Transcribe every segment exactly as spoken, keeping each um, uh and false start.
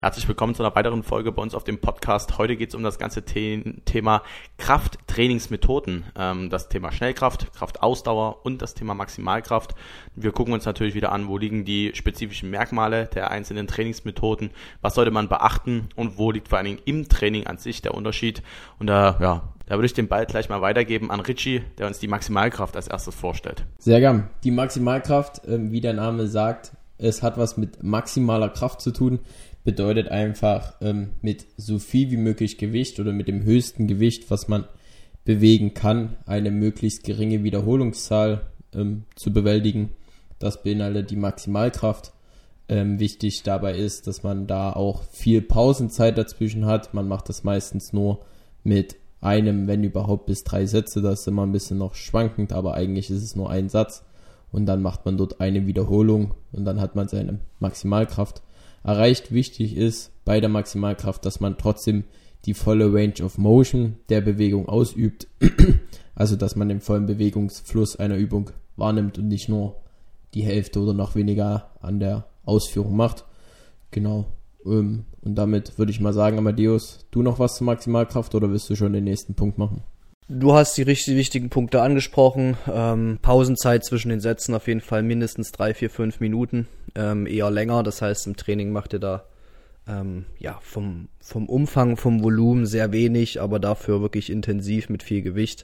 Herzlich willkommen zu einer weiteren Folge bei uns auf dem Podcast. Heute geht es um das ganze The- Thema Krafttrainingsmethoden, ähm, das Thema Schnellkraft, Kraftausdauer und das Thema Maximalkraft. Wir gucken uns natürlich wieder an, wo liegen die spezifischen Merkmale der einzelnen Trainingsmethoden, was sollte man beachten und wo liegt vor allen Dingen im Training an sich der Unterschied. Und da, ja, da würde ich den Ball gleich mal weitergeben an Richie, der uns die Maximalkraft als erstes vorstellt. Sehr gern. Die Maximalkraft, ähm, wie der Name sagt, es hat was mit maximaler Kraft zu tun. Bedeutet einfach ähm, mit so viel wie möglich Gewicht oder mit dem höchsten Gewicht, was man bewegen kann, eine möglichst geringe Wiederholungszahl ähm, zu bewältigen. Das beinhaltet die Maximalkraft. Ähm, wichtig dabei ist, dass man da auch viel Pausenzeit dazwischen hat. Man macht das meistens nur mit einem, wenn überhaupt, bis drei Sätze. Das ist immer ein bisschen noch schwankend, aber eigentlich ist es nur ein Satz. Und dann macht man dort eine Wiederholung und dann hat man seine Maximalkraft erreicht. Wichtig ist bei der Maximalkraft, dass man trotzdem die volle Range of Motion der Bewegung ausübt. Also, dass man den vollen Bewegungsfluss einer Übung wahrnimmt und nicht nur die Hälfte oder noch weniger an der Ausführung macht. Genau. Und damit würde ich mal sagen, Amadeus, du noch was zur Maximalkraft oder willst du schon den nächsten Punkt machen? Du hast die richtig wichtigen Punkte angesprochen. Ähm, Pausenzeit zwischen den Sätzen auf jeden Fall mindestens drei, vier, fünf Minuten, ähm, eher länger. Das heißt, im Training macht ihr da ähm, ja vom vom Umfang, vom Volumen sehr wenig, aber dafür wirklich intensiv mit viel Gewicht.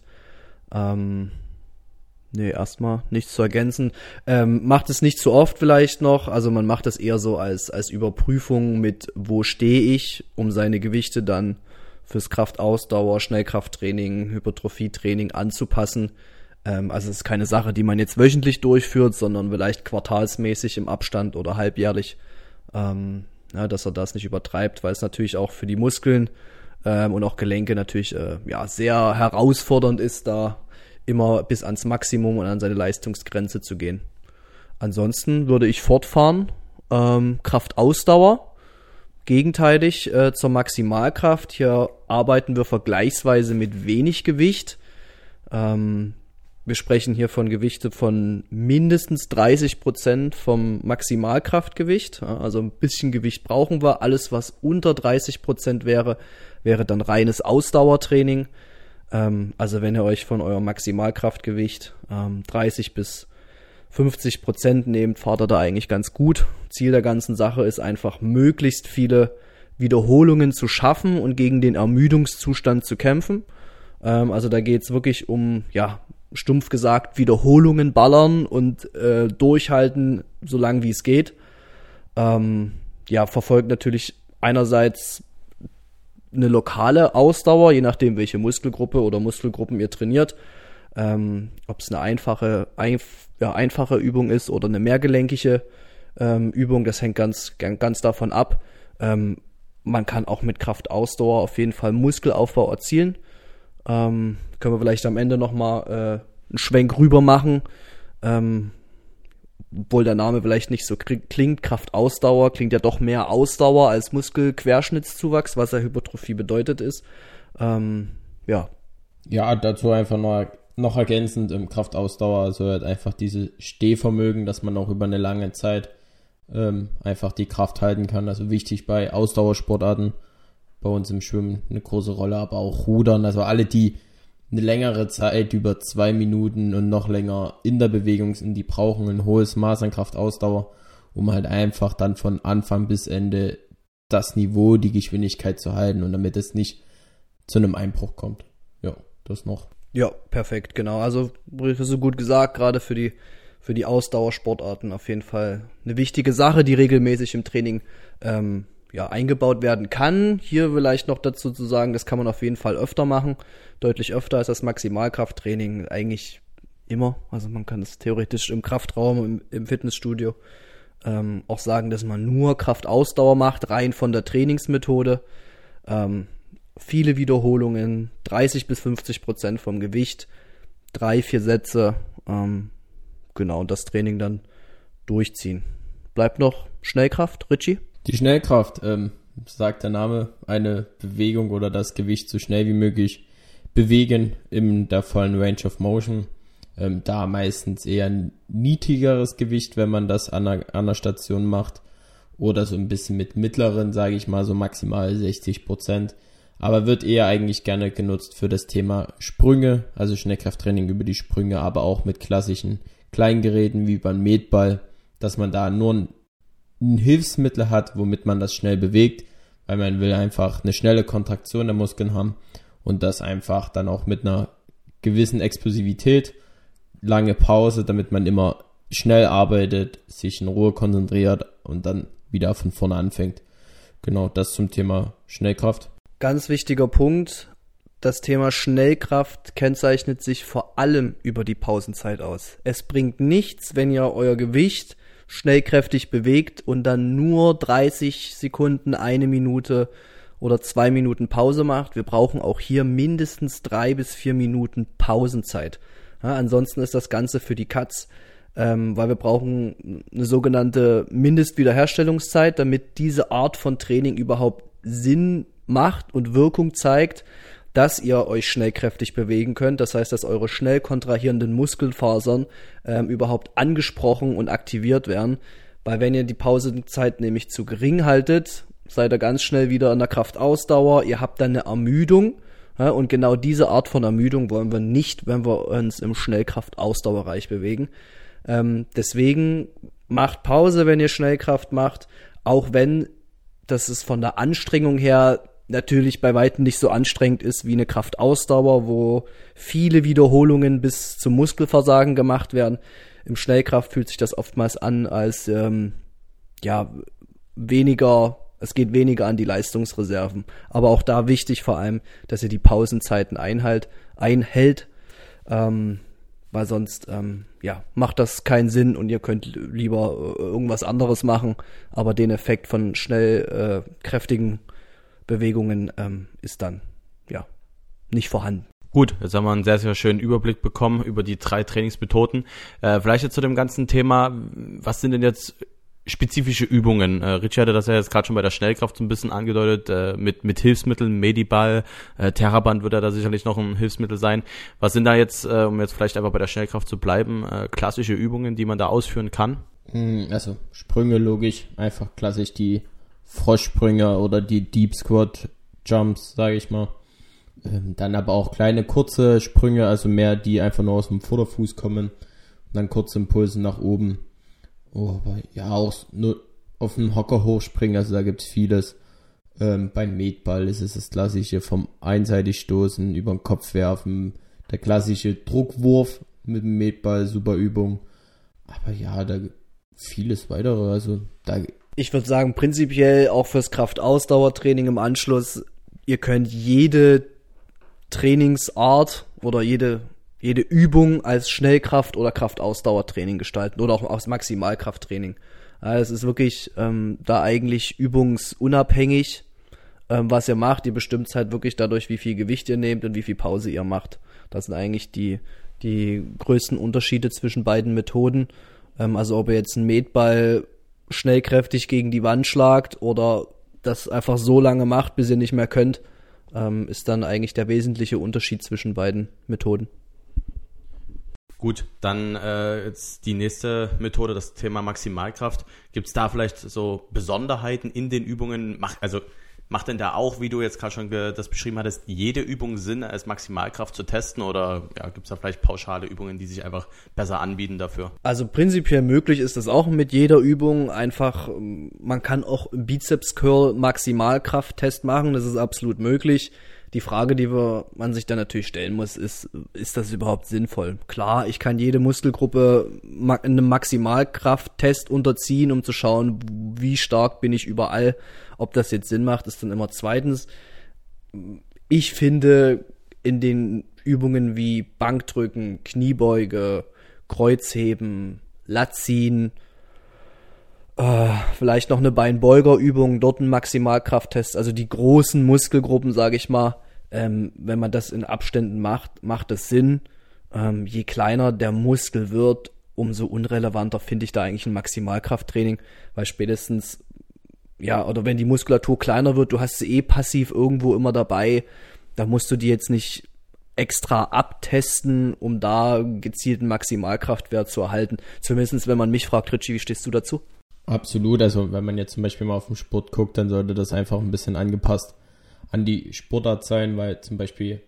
Ähm, nee, erstmal nichts zu ergänzen. Ähm, macht es nicht zu oft vielleicht noch. Also man macht das eher so als als Überprüfung mit, wo stehe ich, um seine Gewichte dann fürs Kraftausdauer, Schnellkrafttraining, Hypertrophietraining anzupassen. Ähm, also es ist keine Sache, die man jetzt wöchentlich durchführt, sondern vielleicht quartalsmäßig im Abstand oder halbjährlich, ähm, ja, dass er das nicht übertreibt, weil es natürlich auch für die Muskeln ähm, und auch Gelenke natürlich äh, ja sehr herausfordernd ist, da immer bis ans Maximum und an seine Leistungsgrenze zu gehen. Ansonsten würde ich fortfahren, ähm, Kraftausdauer. Gegenteilig äh, zur Maximalkraft. Hier arbeiten wir vergleichsweise mit wenig Gewicht. Ähm, wir sprechen hier von Gewichte von mindestens dreißig Prozent vom Maximalkraftgewicht. Also ein bisschen Gewicht brauchen wir. Alles, was unter dreißig Prozent wäre, wäre dann reines Ausdauertraining. Ähm, also wenn ihr euch von eurem Maximalkraftgewicht ähm, dreißig bis fünfzig Prozent nehmt, fahrt ihr da eigentlich ganz gut. Ziel der ganzen Sache ist einfach, möglichst viele Wiederholungen zu schaffen und gegen den Ermüdungszustand zu kämpfen. Ähm, also da geht es wirklich um, ja, stumpf gesagt, Wiederholungen ballern und äh, durchhalten, so lange wie es geht. Ähm, ja, verfolgt natürlich einerseits eine lokale Ausdauer, je nachdem, welche Muskelgruppe oder Muskelgruppen ihr trainiert. Ähm, ob es eine einfache, ein, ja, einfache Übung ist oder eine mehrgelenkige ähm, Übung, das hängt ganz, ganz davon ab. Ähm, man kann auch mit Kraftausdauer auf jeden Fall Muskelaufbau erzielen. Ähm, können wir vielleicht am Ende nochmal äh, einen Schwenk rüber machen. Ähm, obwohl der Name vielleicht nicht so klingt, Kraftausdauer klingt ja doch mehr Ausdauer als Muskelquerschnittszuwachs, was ja Hypertrophie bedeutet ist. Ähm, ja. Ja, dazu einfach noch Noch ergänzend im Kraftausdauer, also halt einfach dieses Stehvermögen, dass man auch über eine lange Zeit ähm, einfach die Kraft halten kann. Also wichtig bei Ausdauersportarten, bei uns im Schwimmen eine große Rolle, aber auch Rudern. Also alle, die eine längere Zeit über zwei Minuten und noch länger in der Bewegung sind, die brauchen ein hohes Maß an Kraftausdauer, um halt einfach dann von Anfang bis Ende das Niveau, die Geschwindigkeit zu halten und damit es nicht zu einem Einbruch kommt. Ja, das noch. Ja, perfekt, genau. Also, so gut gesagt, gerade für die für die Ausdauersportarten auf jeden Fall eine wichtige Sache, die regelmäßig im Training ähm, ja eingebaut werden kann. Hier vielleicht noch dazu zu sagen, das kann man auf jeden Fall öfter machen, deutlich öfter als das Maximalkrafttraining, eigentlich immer. Also man kann es theoretisch im Kraftraum, im, im Fitnessstudio ähm, auch sagen, dass man nur Kraftausdauer macht, rein von der Trainingsmethode. Ähm, Viele Wiederholungen, dreißig bis fünfzig Prozent vom Gewicht, drei, vier Sätze, ähm, genau, und das Training dann durchziehen. Bleibt noch Schnellkraft, Richie? Die Schnellkraft, ähm, sagt der Name, eine Bewegung oder das Gewicht so schnell wie möglich bewegen in der vollen Range of Motion. Ähm, da meistens eher ein niedrigeres Gewicht, wenn man das an einer, an einer Station macht. oder so ein bisschen mit mittleren, sage ich mal, so maximal sechzig Prozent. Aber wird eher eigentlich gerne genutzt für das Thema Sprünge, also Schnellkrafttraining über die Sprünge, aber auch mit klassischen Kleingeräten wie beim Medball, dass man da nur ein, ein Hilfsmittel hat, womit man das schnell bewegt, weil man will einfach eine schnelle Kontraktion der Muskeln haben und das einfach dann auch mit einer gewissen Explosivität, lange Pause, damit man immer schnell arbeitet, sich in Ruhe konzentriert und dann wieder von vorne anfängt. Genau, das zum Thema Schnellkraft. Ganz wichtiger Punkt, das Thema Schnellkraft kennzeichnet sich vor allem über die Pausenzeit aus. Es bringt nichts, wenn ihr euer Gewicht schnellkräftig bewegt und dann nur dreißig Sekunden, eine Minute oder zwei Minuten Pause macht. Wir brauchen auch hier mindestens drei bis vier Minuten Pausenzeit. Ja, ansonsten ist das Ganze für die Katz, ähm, weil wir brauchen eine sogenannte Mindestwiederherstellungszeit, damit diese Art von Training überhaupt Sinn macht und Wirkung zeigt, dass ihr euch schnellkräftig bewegen könnt. Das heißt, dass eure schnell kontrahierenden Muskelfasern ähm, überhaupt angesprochen und aktiviert werden. Weil wenn ihr die Pausenzeit nämlich zu gering haltet, seid ihr ganz schnell wieder in der Kraftausdauer. Ihr habt dann eine Ermüdung. Ja, und genau diese Art von Ermüdung wollen wir nicht, wenn wir uns im Schnellkraft-Ausdauerbereich bewegen. Ähm, deswegen macht Pause, wenn ihr Schnellkraft macht, auch wenn das ist von der Anstrengung her natürlich bei weitem nicht so anstrengend ist wie eine Kraftausdauer, wo viele Wiederholungen bis zum Muskelversagen gemacht werden. Im Schnellkraft fühlt sich das oftmals an als ähm, ja weniger, es geht weniger an die Leistungsreserven. Aber auch da wichtig vor allem, dass ihr die Pausenzeiten einhalt, einhält, ähm, weil sonst ähm, ja macht das keinen Sinn und ihr könnt lieber äh, irgendwas anderes machen. Aber den Effekt von schnell äh, kräftigen Bewegungen ähm, ist dann ja nicht vorhanden. Gut, jetzt haben wir einen sehr, sehr schönen Überblick bekommen über die drei Trainingsmethoden. Äh, vielleicht jetzt zu dem ganzen Thema, was sind denn jetzt spezifische Übungen? Äh, Richie hatte das ja jetzt gerade schon bei der Schnellkraft so ein bisschen angedeutet, äh, mit mit Hilfsmitteln, Mediball, äh, Theraband wird ja da sicherlich noch ein Hilfsmittel sein. Was sind da jetzt, äh, um jetzt vielleicht einfach bei der Schnellkraft zu bleiben, äh, klassische Übungen, die man da ausführen kann? Also Sprünge logisch, einfach klassisch die Froschsprünge oder die Deep Squat Jumps, sage ich mal. Ähm, dann aber auch kleine, kurze Sprünge, also mehr, die einfach nur aus dem Vorderfuß kommen. Und dann kurze Impulse nach oben. Oh, aber ja, auch nur auf dem Hocker hochspringen, also da gibt's vieles. Ähm, beim Medball ist es das klassische vom einseitig stoßen, über den Kopf werfen. Der klassische Druckwurf mit dem Medball, super Übung. Aber ja, da vieles weitere, also da... Ich würde sagen, prinzipiell auch fürs Kraftausdauertraining im Anschluss, ihr könnt jede Trainingsart oder jede, jede Übung als Schnellkraft- oder Kraftausdauertraining gestalten oder auch als Maximalkrafttraining. Ja, es ist wirklich ähm, da eigentlich übungsunabhängig, ähm, was ihr macht. Ihr bestimmt halt wirklich dadurch, wie viel Gewicht ihr nehmt und wie viel Pause ihr macht. Das sind eigentlich die, die größten Unterschiede zwischen beiden Methoden. Ähm, also ob ihr jetzt einen Medball schnellkräftig gegen die Wand schlagt oder das einfach so lange macht, bis ihr nicht mehr könnt, ähm, ist dann eigentlich der wesentliche Unterschied zwischen beiden Methoden. Gut, dann äh, jetzt die nächste Methode, das Thema Maximalkraft. Gibt es da vielleicht so Besonderheiten in den Übungen? Mach, also macht denn da auch, wie du jetzt gerade schon ge- das beschrieben hattest, jede Übung Sinn, als Maximalkraft zu testen? Oder ja, gibt es da vielleicht pauschale Übungen, die sich einfach besser anbieten dafür? Also prinzipiell möglich ist das auch mit jeder Übung. Einfach, man kann auch im Bizeps-Curl Maximalkraft-Test machen, das ist absolut möglich. Die Frage, die wir, man sich dann natürlich stellen muss, ist, ist das überhaupt sinnvoll? Klar, ich kann jede Muskelgruppe einem Maximalkrafttest unterziehen, um zu schauen, wie stark bin ich überall. Ob das jetzt Sinn macht, ist dann immer zweitens. Ich finde, in den Übungen wie Bankdrücken, Kniebeuge, Kreuzheben, Latziehen, äh, vielleicht noch eine Beinbeugerübung, dort ein Maximalkrafttest, also die großen Muskelgruppen, sage ich mal, ähm, wenn man das in Abständen macht, macht das Sinn. Ähm, je kleiner der Muskel wird, umso unrelevanter finde ich da eigentlich ein Maximalkrafttraining, weil spätestens, ja, oder wenn die Muskulatur kleiner wird, du hast sie eh passiv irgendwo immer dabei, da musst du die jetzt nicht extra abtesten, um da gezielten Maximalkraftwert zu erhalten. Zumindest wenn man mich fragt, Richie, wie stehst du dazu? Absolut, also wenn man jetzt zum Beispiel mal auf den Sport guckt, dann sollte das einfach ein bisschen angepasst an die Sportart sein, weil zum Beispiel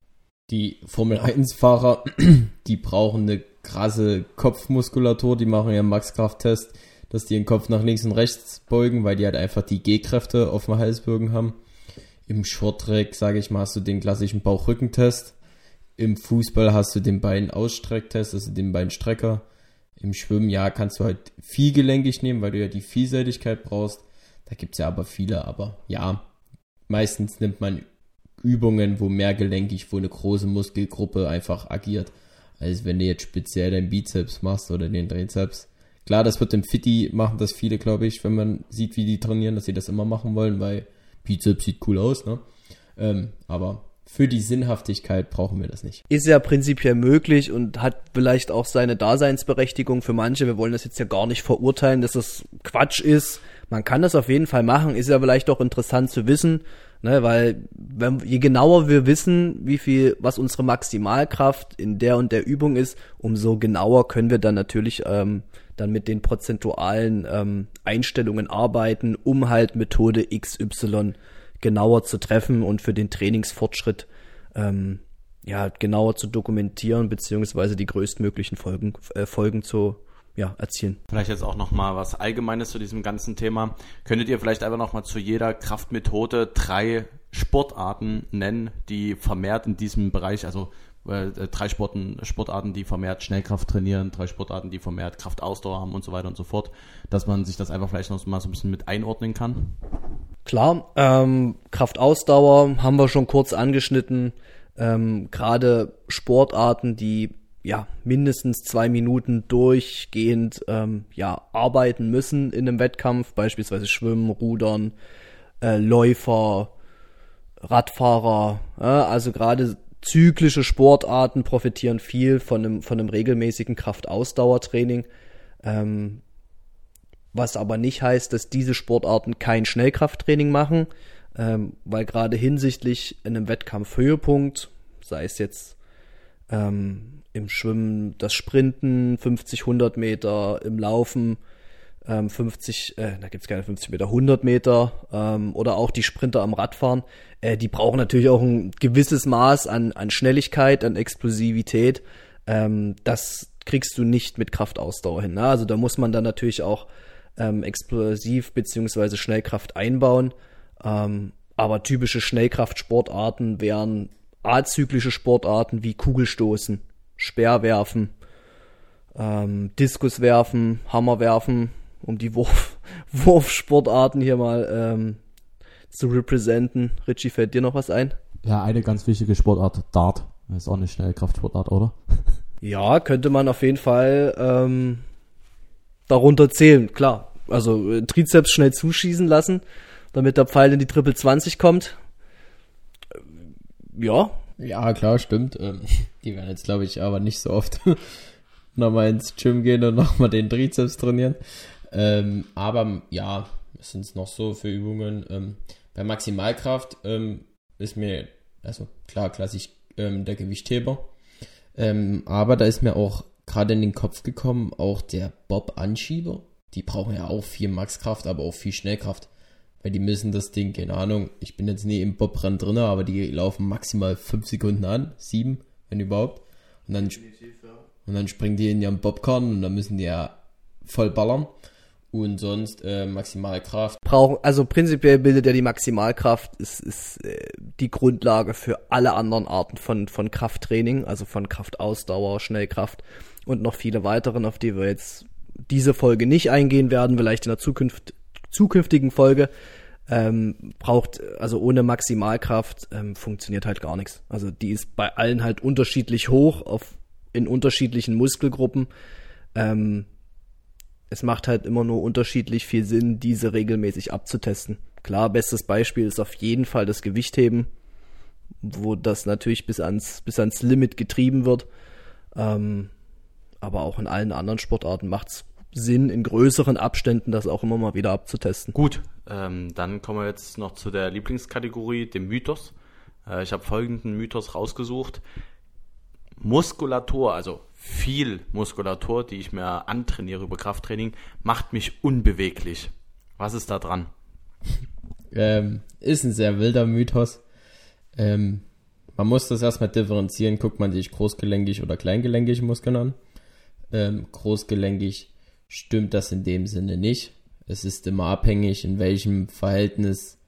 die Formel eins Fahrer, die brauchen eine krasse Kopfmuskulatur, die machen ja einen Max-Kraft-Test, dass die den Kopf nach links und rechts beugen, weil die halt einfach die G-Kräfte auf dem Halsbögen haben. Im Shorttrack, sage ich mal, hast du den klassischen Bauch-Rücken-Test. Im Fußball hast du den Bein-Ausstrecktest, also den Beinstrecker. Im Schwimmen, ja, kannst du halt vielgelenkig nehmen, weil du ja die Vielseitigkeit brauchst. Da gibt's ja aber viele, aber ja, meistens nimmt man Übungen, wo mehrgelenkig, wo eine große Muskelgruppe einfach agiert, als wenn du jetzt speziell deinen Bizeps machst oder den Trizeps. Klar, das wird im Fitti machen das viele, glaube ich, wenn man sieht, wie die trainieren, dass sie das immer machen wollen, weil Bizeps sieht cool aus, ne? Ähm, aber für die Sinnhaftigkeit brauchen wir das nicht. Ist ja prinzipiell möglich und hat vielleicht auch seine Daseinsberechtigung für manche. Wir wollen das jetzt ja gar nicht verurteilen, dass das Quatsch ist. Man kann das auf jeden Fall machen, ist ja vielleicht auch interessant zu wissen, ne, weil wenn, je genauer wir wissen, wie viel, was unsere Maximalkraft in der und der Übung ist, umso genauer können wir dann natürlich ähm, dann mit den prozentualen ähm, Einstellungen arbeiten, um halt Methode X Y genauer zu treffen und für den Trainingsfortschritt ähm, ja genauer zu dokumentieren, beziehungsweise die größtmöglichen Folgen, äh, Folgen zu ja, erzielen. Vielleicht jetzt auch nochmal was Allgemeines zu diesem ganzen Thema. Könntet ihr vielleicht einfach nochmal zu jeder Kraftmethode drei Sportarten nennen, die vermehrt in diesem Bereich, also äh, drei Sporten, Sportarten, die vermehrt Schnellkraft trainieren, drei Sportarten, die vermehrt Kraftausdauer haben und so weiter und so fort, dass man sich das einfach vielleicht noch mal so ein bisschen mit einordnen kann? Klar, ähm, Kraftausdauer haben wir schon kurz angeschnitten, ähm, gerade Sportarten, die ja mindestens zwei Minuten durchgehend ähm, ja arbeiten müssen in einem Wettkampf, beispielsweise Schwimmen, Rudern, äh, Läufer, Radfahrer, ja, also gerade zyklische Sportarten profitieren viel von einem, von einem regelmäßigen Kraftausdauertraining, ähm, was aber nicht heißt, dass diese Sportarten kein Schnellkrafttraining machen, ähm, weil gerade hinsichtlich einem Wettkampfhöhepunkt, sei es jetzt ähm, im Schwimmen das Sprinten, fünfzig, hundert Meter, im Laufen ähm, fünfzig, äh, da gibt's keine fünfzig Meter, hundert Meter ähm, oder auch die Sprinter am Radfahren, äh, die brauchen natürlich auch ein gewisses Maß an, an Schnelligkeit, an Explosivität. Ähm, das kriegst du nicht mit Kraftausdauer hin. Ne? Also da muss man dann natürlich auch ähm, explosiv beziehungsweise Schnellkraft einbauen. Ähm, aber typische Schnellkraftsportarten wären azyklische Sportarten wie Kugelstoßen, Speerwerfen, ähm, Diskuswerfen, Hammerwerfen, um die Wurf, Wurfsportarten hier mal ähm, zu representen. Richie, fällt dir noch was ein? Ja, eine ganz wichtige Sportart, Dart. Das ist auch eine Schnellkraftsportart, oder? Ja, könnte man auf jeden Fall ähm, darunter zählen, klar. Also äh, Trizeps schnell zuschießen lassen, damit der Pfeil in die Triple zwanzig kommt. Äh, ja. Ja, klar, stimmt. Ähm, die werden jetzt, glaube ich, aber nicht so oft nochmal ins Gym gehen und nochmal den Trizeps trainieren. Ähm, aber ja, was sind es noch so für Übungen? Ähm, bei Maximalkraft ähm, ist mir, also klar, klassisch ähm, der Gewichtheber. Ähm, aber da ist mir auch gerade in den Kopf gekommen, auch der Bob-Anschieber. Die brauchen ja auch viel Maxkraft, aber auch viel Schnellkraft. Weil die müssen das Ding, keine Ahnung, ich bin jetzt nie im Bobrennen drin, aber die laufen maximal fünf Sekunden an, sieben, wenn überhaupt. Und dann, und dann springen die in ihren Bobkarren und dann müssen die ja voll ballern. Und sonst äh, Maximalkraft. Brauchen, also prinzipiell bildet ja die Maximalkraft, ist, ist äh, die Grundlage für alle anderen Arten von, von Krafttraining, also von Kraftausdauer, Schnellkraft und noch viele weiteren, auf die wir jetzt diese Folge nicht eingehen werden, vielleicht in der Zukunft zukünftigen Folge, ähm, braucht, also ohne Maximalkraft ähm, funktioniert halt gar nichts. Also die ist bei allen halt unterschiedlich hoch, auf in unterschiedlichen Muskelgruppen. Ähm, es macht halt immer nur unterschiedlich viel Sinn, diese regelmäßig abzutesten. Klar, bestes Beispiel ist auf jeden Fall das Gewichtheben, wo das natürlich bis ans, bis ans Limit getrieben wird. Ähm, aber auch in allen anderen Sportarten macht's Sinn, in größeren Abständen das auch immer mal wieder abzutesten. Gut, ähm, dann kommen wir jetzt noch zu der Lieblingskategorie, dem Mythos. Äh, ich habe folgenden Mythos rausgesucht. Muskulatur, also viel Muskulatur, die ich mir antrainiere über Krafttraining, macht mich unbeweglich. Was ist da dran? Ähm, ist ein sehr wilder Mythos. Ähm, man muss das erstmal differenzieren. Guckt man sich großgelenkig oder kleingelenkig Muskeln an. Ähm, großgelenkig stimmt das in dem Sinne nicht. Es ist immer abhängig, in welchem Verhältnis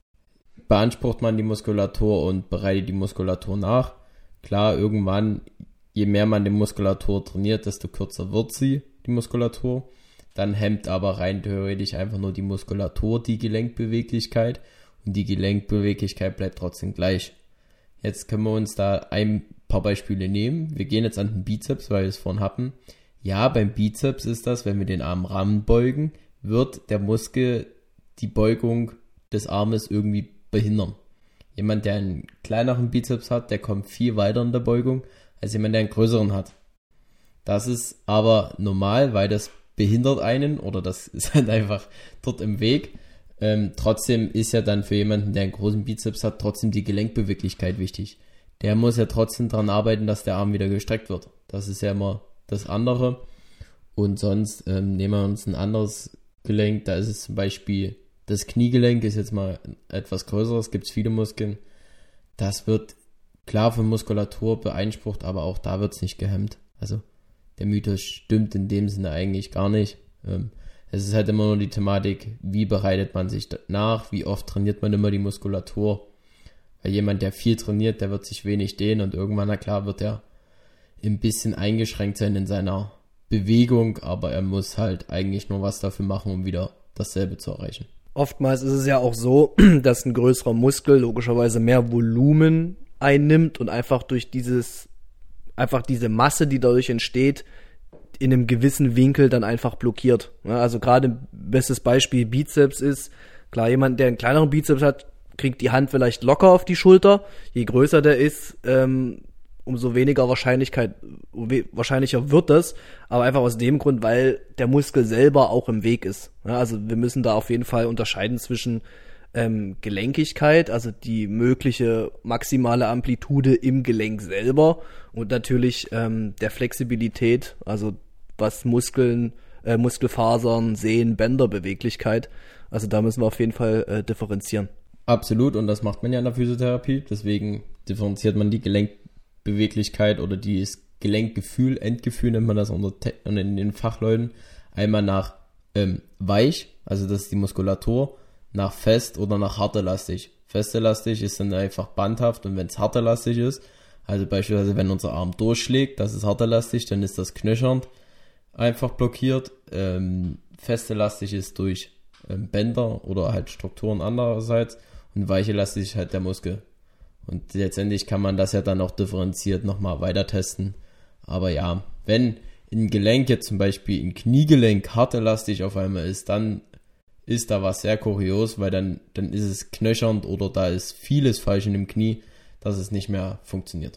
beansprucht man die Muskulatur und bereitet die Muskulatur nach. Klar, irgendwann, je mehr man die Muskulatur trainiert, desto kürzer wird sie, die Muskulatur. Dann hemmt aber rein theoretisch einfach nur die Muskulatur die Gelenkbeweglichkeit und die Gelenkbeweglichkeit bleibt trotzdem gleich. Jetzt können wir uns da ein paar Beispiele nehmen. Wir gehen jetzt an den Bizeps, weil wir es vorhin hatten. Ja, beim Bizeps ist das, wenn wir den Arm Rahmen beugen, wird der Muskel die Beugung des Armes irgendwie behindern. Jemand, der einen kleineren Bizeps hat, der kommt viel weiter in der Beugung, als jemand, der einen größeren hat. Das ist aber normal, weil das behindert einen oder das ist halt einfach dort im Weg. Ähm, trotzdem ist ja dann für jemanden, der einen großen Bizeps hat, trotzdem die Gelenkbeweglichkeit wichtig. Der muss ja trotzdem daran arbeiten, dass der Arm wieder gestreckt wird. Das ist ja immer das andere. Und sonst ähm, nehmen wir uns ein anderes Gelenk. Da ist es zum Beispiel das Kniegelenk, ist jetzt mal etwas größeres, gibt es viele Muskeln. Das wird klar von Muskulatur beeinsprucht, aber auch da wird es nicht gehemmt. Also der Mythos stimmt in dem Sinne eigentlich gar nicht. Ähm, es ist halt immer nur die Thematik, wie bereitet man sich nach, wie oft trainiert man immer die Muskulatur. Weil jemand, der viel trainiert, der wird sich wenig dehnen und irgendwann, na klar, wird er ein bisschen eingeschränkt sein in seiner Bewegung, aber er muss halt eigentlich nur was dafür machen, um wieder dasselbe zu erreichen. Oftmals ist es ja auch so, dass ein größerer Muskel logischerweise mehr Volumen einnimmt und einfach durch dieses, einfach diese Masse, die dadurch entsteht, in einem gewissen Winkel dann einfach blockiert. Also gerade bestes Beispiel Bizeps ist, klar, jemand, der einen kleineren Bizeps hat, kriegt die Hand vielleicht locker auf die Schulter. Je größer der ist, ähm, umso weniger Wahrscheinlichkeit, wahrscheinlicher wird das, aber einfach aus dem Grund, weil der Muskel selber auch im Weg ist. Ja, also wir müssen da auf jeden Fall unterscheiden zwischen ähm, Gelenkigkeit, also die mögliche maximale Amplitude im Gelenk selber und natürlich ähm, der Flexibilität, also was Muskeln, äh, Muskelfasern, Sehnen, Bänder, Beweglichkeit. Also da müssen wir auf jeden Fall äh, differenzieren. Absolut, und das macht man ja in der Physiotherapie, deswegen differenziert man die Gelenkbeweglichkeit oder das Gelenkgefühl, Endgefühl nennt man das unter Te- in den Fachleuten, einmal nach ähm, weich, also das ist die Muskulatur, nach fest oder nach hart elastig. Fest elastig ist dann einfach bandhaft und wenn es hart elastig ist, also beispielsweise wenn unser Arm durchschlägt, das ist hart elastisch, dann ist das knöchernd einfach blockiert. Ähm, fest elastisch ist durch ähm, Bänder oder halt Strukturen andererseits und weich elastisch halt der Muskel. Und letztendlich kann man das ja dann auch differenziert nochmal weiter testen. Aber ja, wenn ein Gelenk jetzt zum Beispiel ein Kniegelenk hart elastisch auf einmal ist, dann ist da was sehr kurios, weil dann, dann ist es knöchernd oder da ist vieles falsch in dem Knie, dass es nicht mehr funktioniert.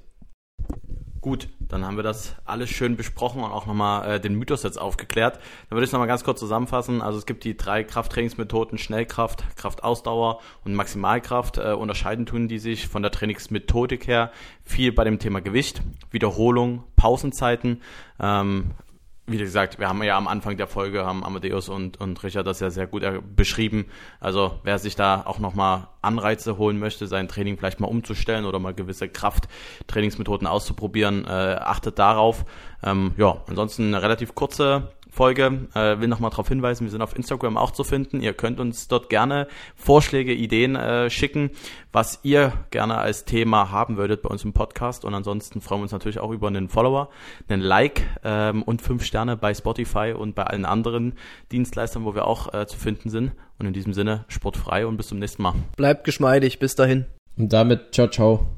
Gut, dann haben wir das alles schön besprochen und auch nochmal äh, den Mythos jetzt aufgeklärt. Dann würde ich es nochmal ganz kurz zusammenfassen. Also es gibt die drei Krafttrainingsmethoden, Schnellkraft, Kraftausdauer und Maximalkraft. Äh, unterscheiden tun die sich von der Trainingsmethodik her viel bei dem Thema Gewicht, Wiederholung, Pausenzeiten. Ähm, Wie gesagt, wir haben ja am Anfang der Folge, haben Amadeus und, und Richard das ja sehr gut beschrieben. Also wer sich da auch nochmal Anreize holen möchte, sein Training vielleicht mal umzustellen oder mal gewisse Krafttrainingsmethoden auszuprobieren, äh, achtet darauf. Ähm, ja, ansonsten eine relativ kurze Folge. Äh, will nochmal darauf hinweisen, wir sind auf Instagram auch zu finden. Ihr könnt uns dort gerne Vorschläge, Ideen äh, schicken, was ihr gerne als Thema haben würdet bei uns im Podcast. Und ansonsten freuen wir uns natürlich auch über einen Follower, einen Like ähm, und fünf Sterne bei Spotify und bei allen anderen Dienstleistern, wo wir auch äh, zu finden sind. Und in diesem Sinne, sportfrei und bis zum nächsten Mal. Bleibt geschmeidig, bis dahin. Und damit, ciao, ciao.